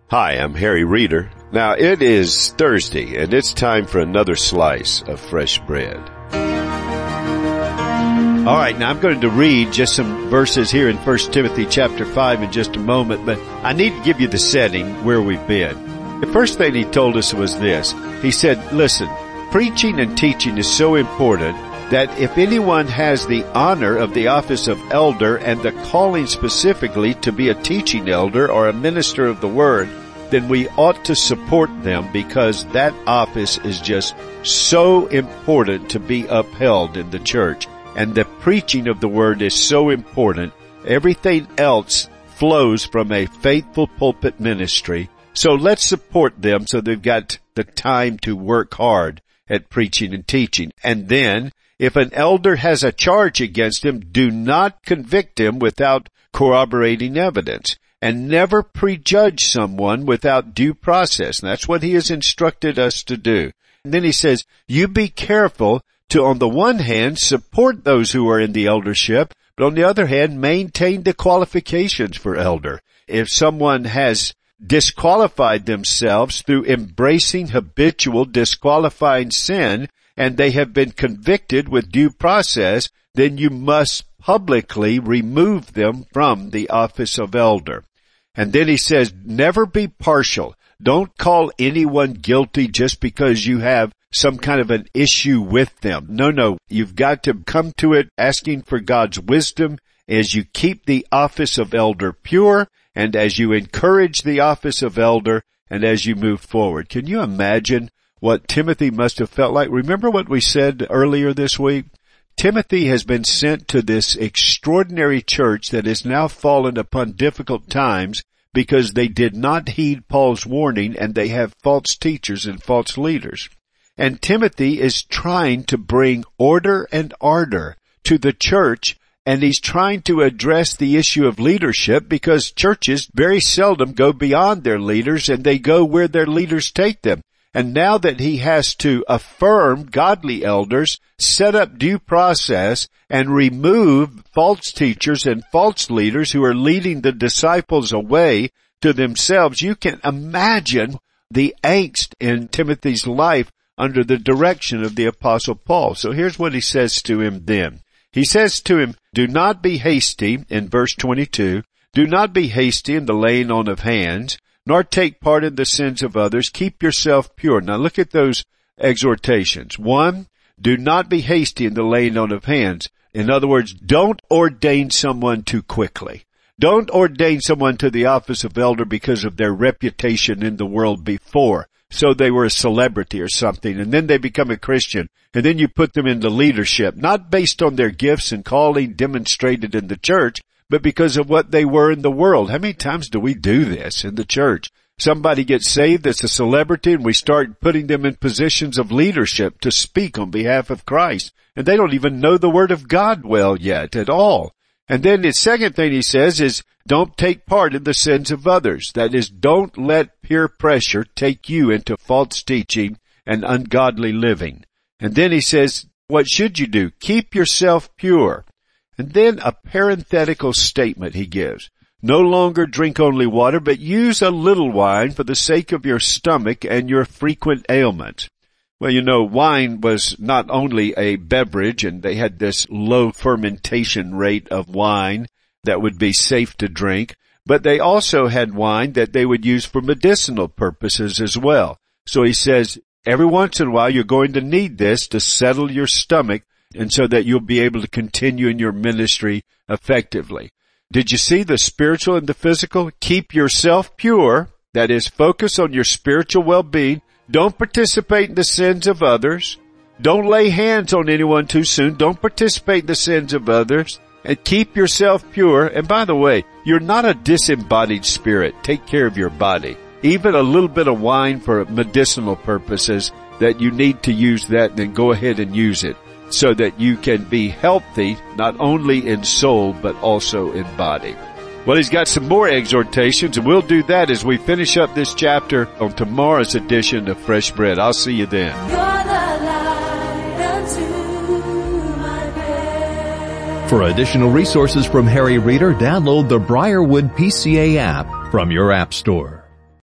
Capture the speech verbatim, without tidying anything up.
Hi, I'm Harry Reeder. Now, it is Thursday, and it's time for another slice of fresh bread. All right, now I'm going to read just some verses here in First Timothy chapter five in just a moment, but I need to give you the setting where we've been. The first thing he told us was this. He said, listen, preaching and teaching is so important that if anyone has the honor of the office of elder and the calling specifically to be a teaching elder or a minister of the word, then we ought to support them because that office is just so important to be upheld in the church. And the preaching of the word is so important. Everything else flows from a faithful pulpit ministry. So let's support them so they've got the time to work hard at preaching and teaching. And then, if an elder has a charge against him, do not convict him without corroborating evidence, and never prejudge someone without due process. And that's what he has instructed us to do. And then he says, you be careful to, on the one hand, support those who are in the eldership, but on the other hand, maintain the qualifications for elder. If someone has disqualified themselves through embracing habitual disqualifying sin, and they have been convicted with due process, then you must publicly remove them from the office of elder. And then he says, never be partial. Don't call anyone guilty just because you have some kind of an issue with them. No, no, you've got to come to it asking for God's wisdom as you keep the office of elder pure and as you encourage the office of elder and as you move forward. Can you imagine what Timothy must have felt like? Remember what we said earlier this week? Timothy has been sent to this extraordinary church that has now fallen upon difficult times because they did not heed Paul's warning and they have false teachers and false leaders. And Timothy is trying to bring order and ardor to the church, and he's trying to address the issue of leadership because churches very seldom go beyond their leaders and they go where their leaders take them. And now that he has to affirm godly elders, set up due process, and remove false teachers and false leaders who are leading the disciples away to themselves, you can imagine the angst in Timothy's life under the direction of the Apostle Paul. So here's what he says to him then. He says to him, do not be hasty, in verse twenty-two, do not be hasty in the laying on of hands, nor take part in the sins of others. Keep yourself pure. Now look at those exhortations. One, do not be hasty in the laying on of hands. In other words, don't ordain someone too quickly. Don't ordain someone to the office of elder because of their reputation in the world before. So they were a celebrity or something, and then they become a Christian, and then you put them into leadership, not based on their gifts and calling demonstrated in the church, but because of what they were in the world. How many times do we do this in the church? Somebody gets saved that's a celebrity and we start putting them in positions of leadership to speak on behalf of Christ. And they don't even know the Word of God well yet at all. And then the second thing he says is, don't take part in the sins of others. That is, don't let peer pressure take you into false teaching and ungodly living. And then he says, what should you do? Keep yourself pure. And then a parenthetical statement he gives. No longer drink only water, but use a little wine for the sake of your stomach and your frequent ailments. Well, you know, wine was not only a beverage, and they had this low fermentation rate of wine that would be safe to drink, but they also had wine that they would use for medicinal purposes as well. So he says, every once in a while you're going to need this to settle your stomach, and so that you'll be able to continue in your ministry effectively. Did you see the spiritual and the physical? Keep yourself pure. That is, focus on your spiritual well-being. Don't participate in the sins of others. Don't lay hands on anyone too soon. Don't participate in the sins of others. And keep yourself pure. And by the way, you're not a disembodied spirit. Take care of your body. Even a little bit of wine for medicinal purposes, that you need to use that, then go ahead and use it, so that you can be healthy, not only in soul, but also in body. Well, he's got some more exhortations, and we'll do that as we finish up this chapter on tomorrow's edition of Fresh Bread. I'll see you then. For additional resources from Harry Reeder, download the Briarwood P C A app from your app store.